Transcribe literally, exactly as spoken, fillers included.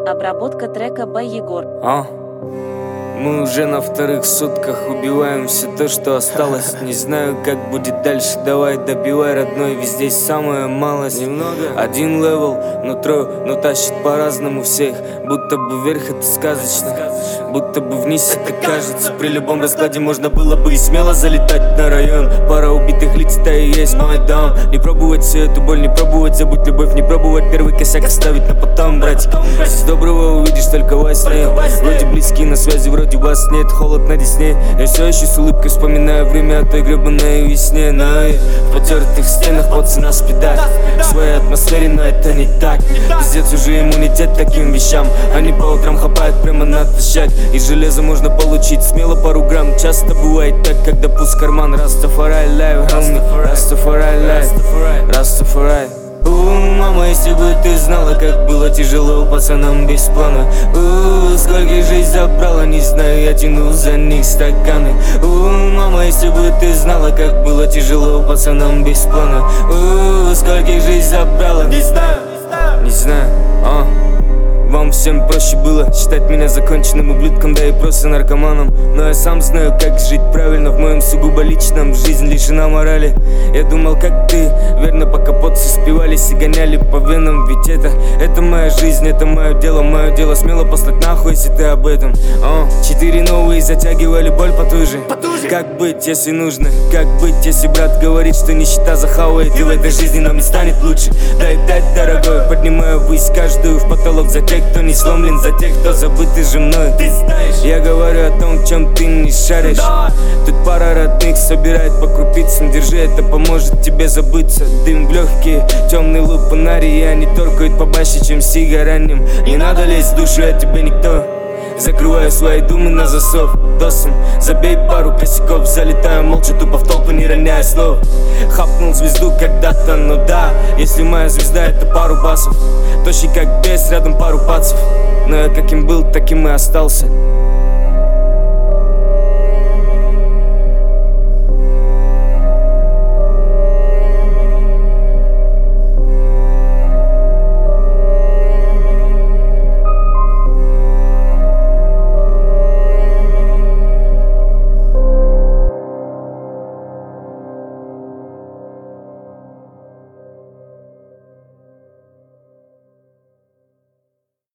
Обработка трека by Егор. А? Мы уже на вторых сутках убиваем все то, что осталось. Не знаю, как будет дальше, давай добивай, родной. Ведь здесь самая малость. Немного. Один левел, но трое, но тащит по-разному всех. Будто бы вверх это сказочно, будто бы вниз это кажется. При любом раскладе можно было бы и смело залетать на район. Пара убитых лиц, это и есть мой дом. Не пробовать всю эту боль, не пробовать забыть любовь, не пробовать первый косяк оставить на потом, братик. Здесь доброго увидишь только во сне. Вроде близкие на связи, вроде вас нет, холод на десне. Я все еще с улыбкой вспоминаю время о той гребаной весне. Но и в потертых стенах пацана спидать в своей атмосфере, но это не так. Пиздец, уже иммунитет таким вещам. Они по утрам хапают прямо натощак. И железо можно получить смело пару грамм. Часто бывает так, когда пуст карман. Rastafari life, homie, Rastafari life, Rastafari. У, мама, если бы ты знала, как было тяжело пацанам без плана. У, сколько жизнь забрала, не знаю, я тяну за них стаканы. У, мама, если бы ты знала, как было тяжело пацанам без плана. У, сколько жизнь забрала, не знаю, не знаю, а. Вам всем проще было считать меня законченным ублюдком, да и просто наркоманом. Но я сам знаю, как жить правильно в моем сугубо личном. Жизнь лишена морали. Я думал, как ты, верно, по капотцу спивались и гоняли по венам. Ведь это, это моя жизнь, это мое дело, мое дело смело послать нахуй, если ты об этом. О, четыре новые затягивали боль потуже. Как быть, если нужно? Как быть, если брат говорит, что нищета захавает, и в этой жизни нам не станет лучше? Дай пять, дорогой, поднимаю ввысь каждую в потолок за тех, кто не сломлен, за тех, кто забытый же мной. Я говорю о том, чем ты не шаришь. Тут пара родных собирает по крупицам. Держи, это поможет тебе забыться. Дым в легкие, темный лупанарий, и они торкают побаще, чем сигараним. Не надо лезть в душу, я тебе никто. Закрываю свои думы на засов. Досом забей пару косяков. Залетаю молча, тупо в толпу, не роняя слов. Хапнул звезду когда-то, ну да. Если моя звезда, это пару басов. Тощий как бес, рядом пару пацев. Но я каким был, таким и остался.